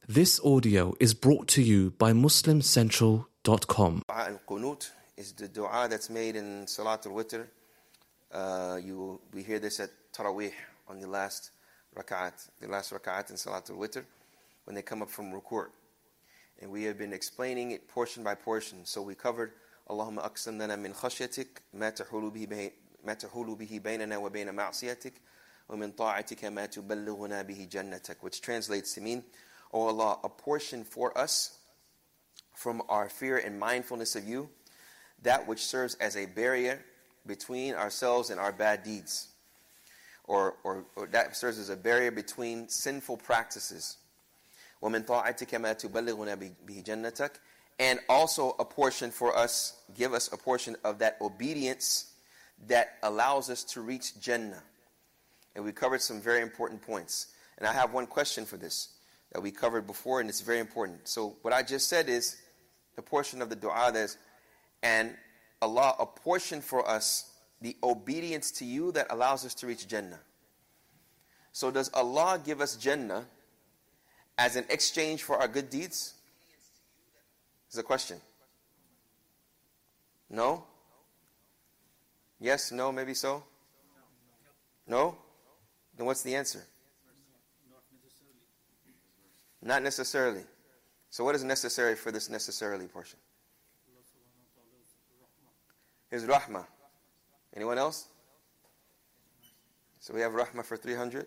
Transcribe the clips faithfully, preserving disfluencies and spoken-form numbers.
This audio is brought to you by muslim central dot com. Al-Qunut is the dua that's made in Salat al-Witr. Uh, you, we hear this at Taraweeh on the last rak'at, the last rak'at in Salat al-Witr, when they come up from ruku'. And we have been explaining it portion by portion. So we covered, Allahumma aqsim lana min khashyatik, ma tahulu bihi baynana wa bayna ma'siyatik, wa min ta'atika ma tuballighuna bihi jannatak, which translates to mean, O Allah, apportion for us from our fear and mindfulness of you that which serves as a barrier between ourselves and our bad deeds, or, or, or that serves as a barrier between sinful practices. وَمِن طَاعَتِكَ مَا تُبَلِّغُنَا بِهِ جَنَّتَكَ, and also a portion for us, give us a portion of that obedience that allows us to reach Jannah. And we covered some very important points. And I have one question for this that we covered before, and it's very important. So what I just said is the portion of the dua that is, and Allah apportion for us the obedience to you that allows us to reach Jannah. So does Allah give us Jannah as an exchange for our good deeds? Is a question. No? Yes, no, maybe so? No? Then what's the answer? Not necessarily. So what is necessary for this necessarily portion? His rahmah. Anyone else? So we have rahmah for three hundred?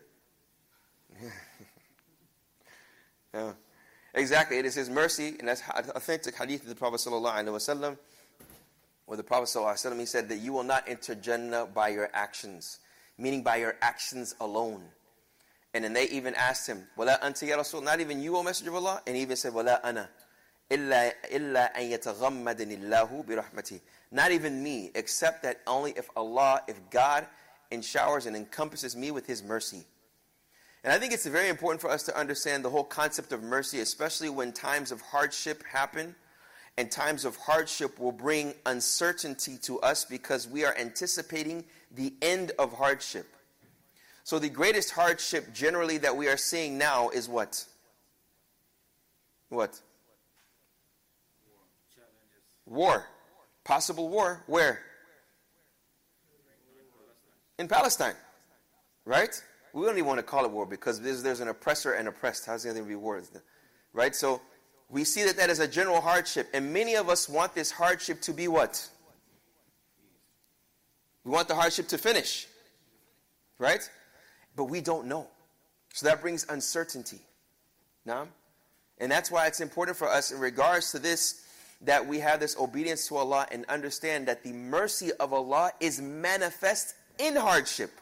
Yeah. Exactly, it is His mercy, and that's authentic hadith of the Prophet sallallahu alaihi wasallam, where the Prophet sallallahu alaihi wasallam, he said that you will not enter Jannah by your actions, meaning by your actions alone. And then they even asked him, "Wala anta ya Rasul?" Not even you, O Messenger of Allah. And he even said, "Wala ana, illa illa an yataghammadani Allahu bi rahmatihi." Not even me, except that only if Allah, if God enshowers and encompasses me with His mercy. And I think it's very important for us to understand the whole concept of mercy, especially when times of hardship happen. And times of hardship will bring uncertainty to us because we are anticipating the end of hardship. So the greatest hardship generally that we are seeing now is what? What? War. Possible war. Where? In Palestine. Right? We don't even want to call it war because there's, there's an oppressor and oppressed. How's the other be war? Right? So we see that that is a general hardship. And many of us want this hardship to be what? We want the hardship to finish. Right? But we don't know. So that brings uncertainty. Naam? And that's why it's important for us in regards to this, that we have this obedience to Allah and understand that the mercy of Allah is manifest in hardship.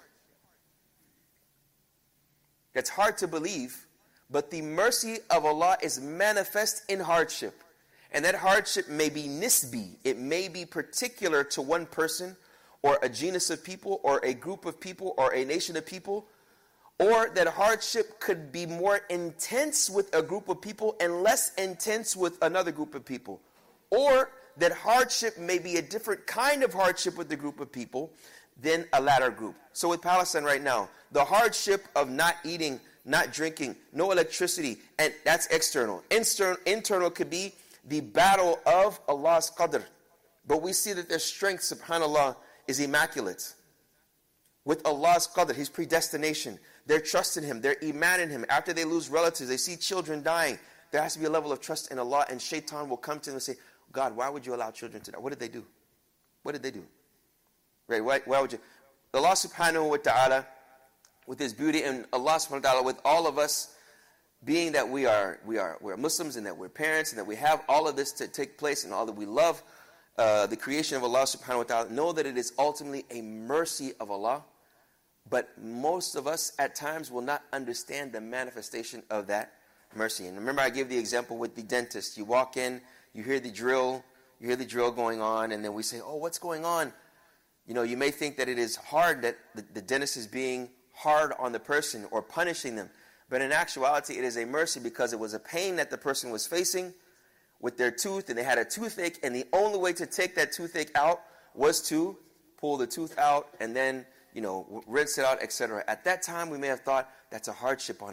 That's hard to believe, but the mercy of Allah is manifest in hardship. And that hardship may be nisbi. It may be particular to one person or a genus of people or a group of people or a nation of people. Or that hardship could be more intense with a group of people and less intense with another group of people. Or that hardship may be a different kind of hardship with the group of people than a latter group. So with Palestine right now, the hardship of not eating, not drinking, no electricity, and that's external. Internal, internal could be the battle of Allah's qadr. But we see that their strength, subhanAllah, is immaculate. With Allah's qadr, His predestination, their trust in Him, their iman in Him. After they lose relatives, they see children dying. There has to be a level of trust in Allah, and shaitan will come to them and say, God, why would you allow children to die? What did they do? What did they do? Right? Why, why would you? Allah subhanahu wa ta'ala, with His beauty, and Allah subhanahu wa ta'ala, with all of us, being that we are we are we're Muslims and that we're parents and that we have all of this to take place and all that we love uh, the creation of Allah subhanahu wa ta'ala, know that it is ultimately a mercy of Allah. But most of us at times will not understand the manifestation of that mercy. And remember, I gave the example with the dentist. You walk in, you hear the drill, you hear the drill going on, and then we say, oh, what's going on? You know, you may think that it is hard, that the, the dentist is being hard on the person or punishing them. But in actuality, it is a mercy because it was a pain that the person was facing with their tooth, and they had a toothache, and the only way to take that toothache out was to pull the tooth out and then, you know, rinse it out, et cetera. At that time, we may have thought that's a hardship on him.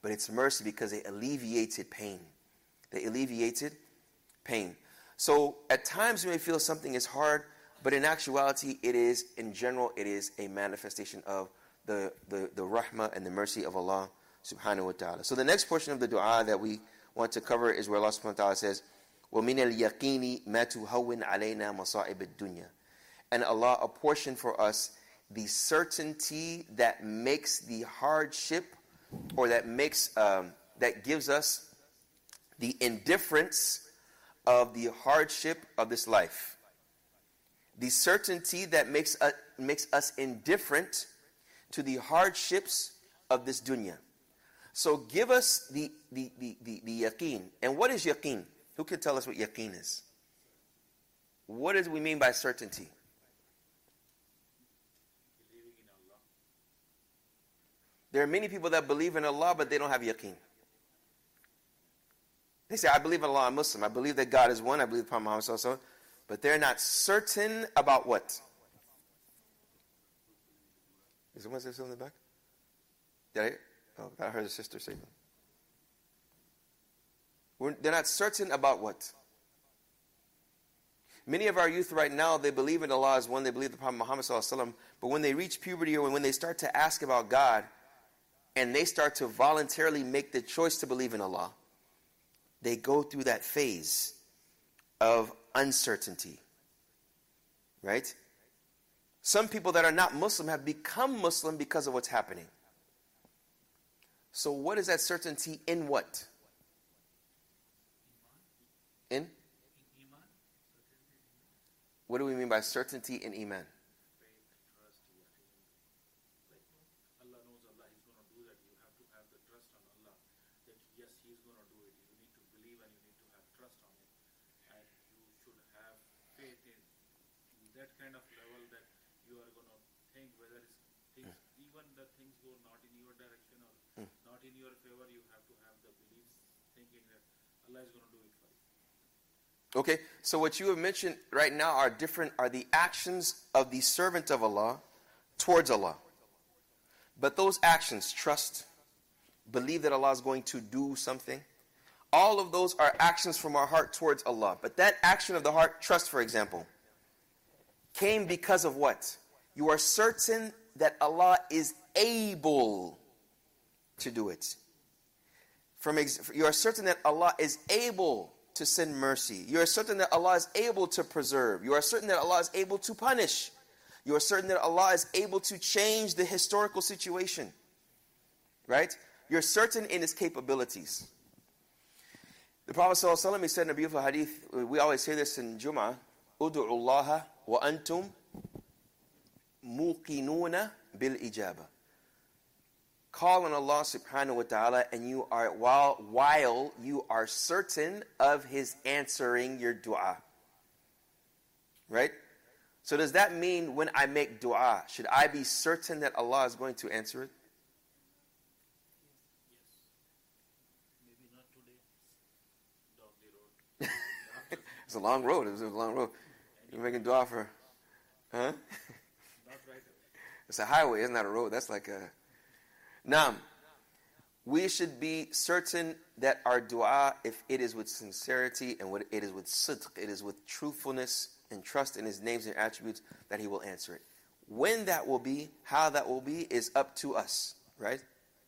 but it's mercy because they alleviated pain. They alleviated pain. So at times you may feel something is hard, but in actuality, it is, in general, it is a manifestation of the, the, the rahmah and the mercy of Allah subhanahu wa ta'ala. So the next portion of the dua that we want to cover is where Allah subhanahu wa ta'ala says, وَمِنَ الْيَقِينِ مَا تُهَوِّنْ عَلَيْنَا مَصَائِبَ الدُّنْيَا. And Allah apportioned for us the certainty that makes the hardship, or that makes, um, that gives us the indifference of the hardship of this life. The certainty that makes us, makes us indifferent to the hardships of this dunya. So give us the, the, the, the, the yaqeen. And what is yaqeen? Who can tell us what yaqeen is? What do we mean by certainty? There are many people that believe in Allah, but they don't have yaqeen. They say, I believe in Allah, I'm Muslim. I believe that God is one. I believe upon Muhammad sallallahu alaihi wasallam. But they're not certain about what? Is someone say something in the back? Did I? Oh, I heard a sister say that. We're, they're not certain about what? Many of our youth right now, they believe in Allah as one. They believe upon Muhammad sallallahu alaihi wasallam. But when they reach puberty, or when they start to ask about God, and they start to voluntarily make the choice to believe in Allah, they go through that phase of uncertainty. Right? Some people that are not Muslim have become Muslim because of what's happening. So what is that certainty in what? In? What do we mean by certainty in Iman? In your favor, you have to have the belief, thinking that Allah is going to do it for you. Okay, so what you have mentioned right now are different, are the actions of the servant of Allah towards Allah. But those actions, trust, believe that Allah is going to do something, all of those are actions from our heart towards Allah. But that action of the heart, trust for example, came because of what? You are certain that Allah is able to do it. From ex- you are certain that Allah is able to send mercy. You are certain that Allah is able to preserve. You are certain that Allah is able to punish. You are certain that Allah is able to change the historical situation. Right? You're certain in His capabilities. The Prophet ﷺ, he said in a beautiful hadith, we always say this in Jum'ah, Udu'u Allah wa antum muqinuna bil ijaba. Call on Allah subhanahu wa ta'ala, and you are while while you are certain of His answering your dua. Right? So does that mean when I make dua, should I be certain that Allah is going to answer it? Yes. Maybe not today. Down the road. It's a long road. It's a long road. You're making dua for, huh? Not right away. It's a highway. It's not a road. That's like a... Now, we should be certain that our dua, if it is with sincerity and what it is with sidq, it is with truthfulness and trust in His names and attributes, that He will answer it. When that will be, how that will be, is up to us, right?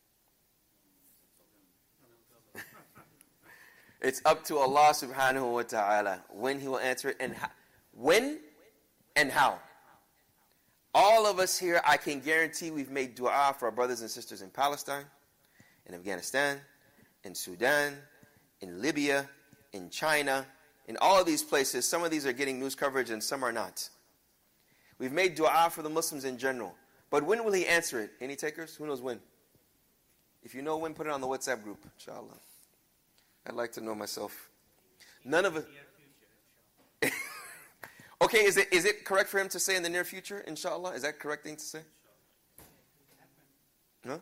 It's up to Allah subhanahu wa ta'ala when He will answer it, and how. When and how. All of us here, I can guarantee we've made dua for our brothers and sisters in Palestine, in Afghanistan, in Sudan, in Libya, in China, in all of these places. Some of these are getting news coverage and some are not. We've made dua for the Muslims in general. But when will He answer it? Any takers? Who knows when? If you know when, put it on the WhatsApp group, inshallah. I'd like to know myself. None of it. Okay, is it is it correct for him to say in the near future, inshallah? Is that the correct thing to say? No?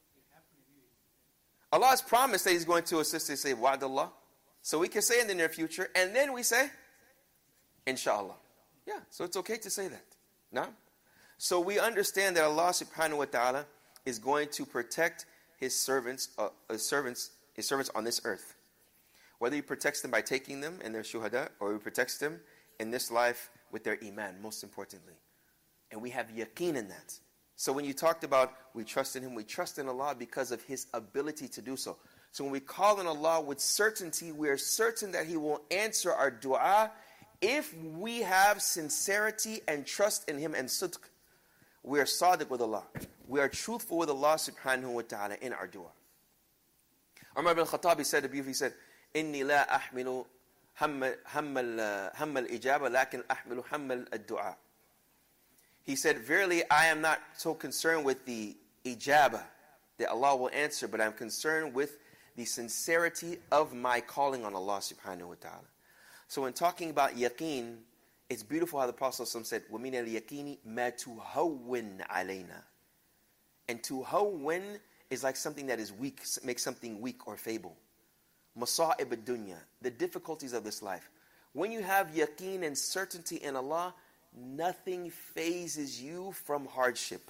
Allah has promised that He's going to assist us, say, Wa'dallah. So we can say in the near future, and then we say, inshallah. Yeah, so it's okay to say that. No? So we understand that Allah subhanahu wa ta'ala is going to protect his servants, uh, his servants, his servants on this earth. Whether he protects them by taking them in their shuhada, or he protects them in this life with their iman, most importantly. And we have yaqeen in that. So when you talked about we trust in him, we trust in Allah because of his ability to do so. So when we call on Allah with certainty, we are certain that he will answer our dua if we have sincerity and trust in him and sidq. We are sadiq with Allah. We are truthful with Allah subhanahu wa ta'ala in our dua. Umar ibn Khattab, he said to beautifully, he said, إني لا أحمل هم هم هم الإجابة لكن أحمل هم الدعاء. He said, verily, I am not so concerned with the ijabah, that Allah will answer, but I'm concerned with the sincerity of my calling on Allah subhanahu wa ta'ala. So when talking about yaqeen, it's beautiful how the Prophet said, وَمِنَ الْيَقِينِ مَا تُهَوِّنْ عَلَيْنَا. And tuhawwin is like something that is weak, makes something weak or feeble. Masa'ib ad-dunya, the difficulties of this life. When you have yaqeen and certainty in Allah, nothing phases you from hardship.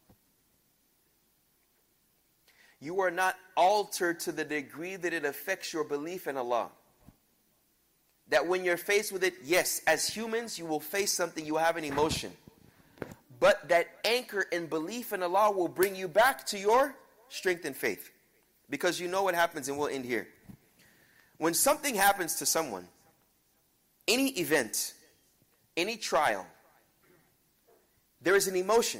You are not altered to the degree that it affects your belief in Allah. That when you're faced with it, yes, as humans, you will face something, you will have an emotion. But that anchor in belief in Allah will bring you back to your strength and faith. Because you know what happens, and we'll end here. When something happens to someone, any event, any trial, there is an emotion.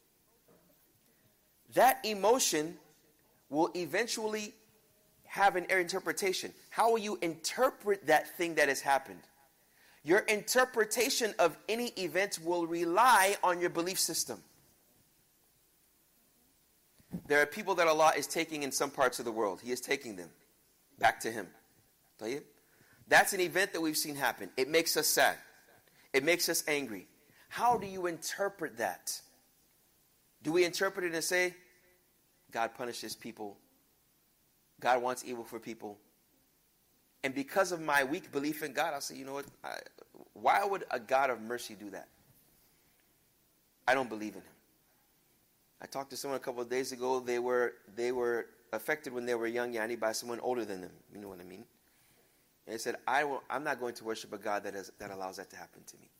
That emotion will eventually have an interpretation. How will you interpret that thing that has happened? Your interpretation of any event will rely on your belief system. There are people that Allah is taking in some parts of the world. He is taking them back to Him. That's an event that we've seen happen. It makes us sad. It makes us angry. How do you interpret that? Do we interpret it and say, God punishes people, God wants evil for people, and because of my weak belief in God, I'll say, you know what, I, why would a God of mercy do that? I don't believe in Him. I talked to someone a couple of days ago. They were they were affected when they were young, yani, by someone older than them. You know what I mean? And they said, I will, I'm not going to worship a God that, is, that allows that to happen to me.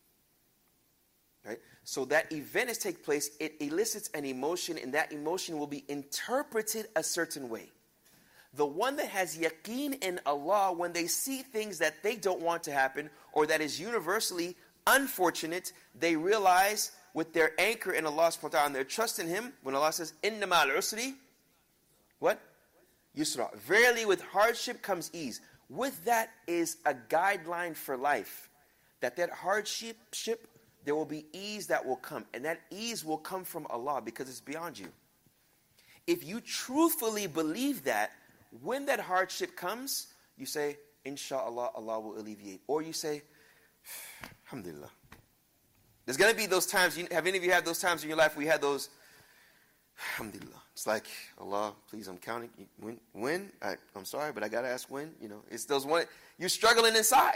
Right? So that event is take place, it elicits an emotion, and that emotion will be interpreted a certain way. The one that has yaqeen in Allah, when they see things that they don't want to happen, or that is universally unfortunate, they realize with their anchor in Allah subhanahu wa ta'ala and their trust in Him, when Allah says, Inna ma'al usri, what? Yusra. Verily with hardship comes ease. With that is a guideline for life. That that hardship, ship, there will be ease that will come. And that ease will come from Allah because it's beyond you. If you truthfully believe that, when that hardship comes, you say, Inshallah, Allah will alleviate. Or you say, Alhamdulillah. There's going to be those times, you, have any of you had those times in your life where you had those, Alhamdulillah. It's like, Allah, please, I'm counting. When? When? I, I'm sorry, but I got to ask when. You know, it's those one, you're struggling inside.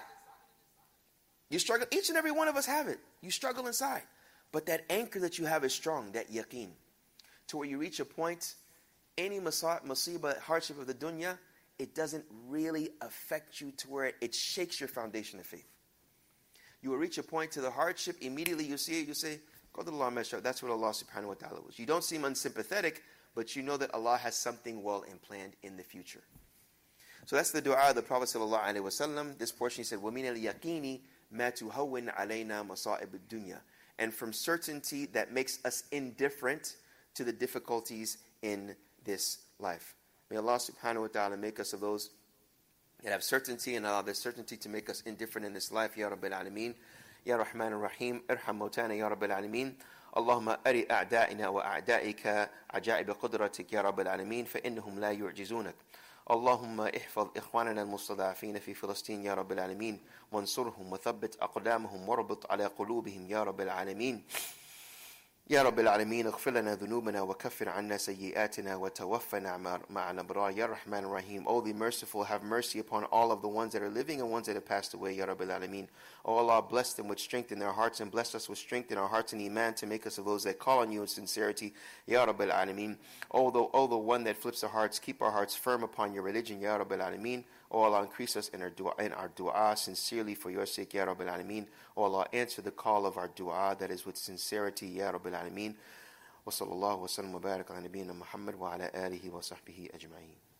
You struggle, each and every one of us have it. You struggle inside. But that anchor that you have is strong, that yaqeen. To where you reach a point, any musibah, hardship of the dunya, it doesn't really affect you to where it, it shakes your foundation of faith. You will reach a point to the hardship, immediately you see it, you say, Qadarullah ma sha. That's what Allah subhanahu wa ta'ala was. You don't seem unsympathetic, but you know that Allah has something well and planned in the future. So that's the dua of the Prophet sallallahu alaihi wasallam. This portion he said, وَمِنَ الْيَقِينِ مَا تُهَوِّنْ عَلَيْنَا مَصَائِبُ الدُّنْيَا. And from certainty that makes us indifferent to the difficulties in this life. May Allah subhanahu wa ta'ala make us of those that have certainty, and allow the certainty to make us indifferent in this life. Ya Rabbil Alameen. Ya Rahman Ar-Rahim. Irham Mawtana Ya Rabbil Alameen. Allahumma ari a'da'ina wa a'da'ika ajaib qudratik Ya Rabbil Alameen, fa innahum la yu'jizunak. اللهم احفظ إخواننا المستضعفين في فلسطين يا رب العالمين وانصرهم وثبت أقدامهم واربط على قلوبهم يا رب العالمين يا رب العالمين اغفر لنا ذنوبنا وكفر عنا سيئاتنا وتوفنا مع الأبرار يا رحمن الرحيم. Oh, the merciful, have mercy upon all of the ones that are living and ones that have passed away, Ya Rabbil Alameen. Oh Allah, bless them with strength in their hearts and bless us with strength in our hearts and iman to make us of those that call on you in sincerity, Ya Rabbil Alameen. Oh, the, oh, the one that flips our hearts, keep our hearts firm upon your religion, Ya Rabbil Alameen. Oh Allah, increase us in our dua, in our dua sincerely for your sake, Ya Rabbil Alameen. Oh Allah, answer the call of our dua that is with sincerity, Ya Rabbil Alameen. وصلى الله وسلم وبارك على نبينا محمد وعلى آله وصحبه أجمعين.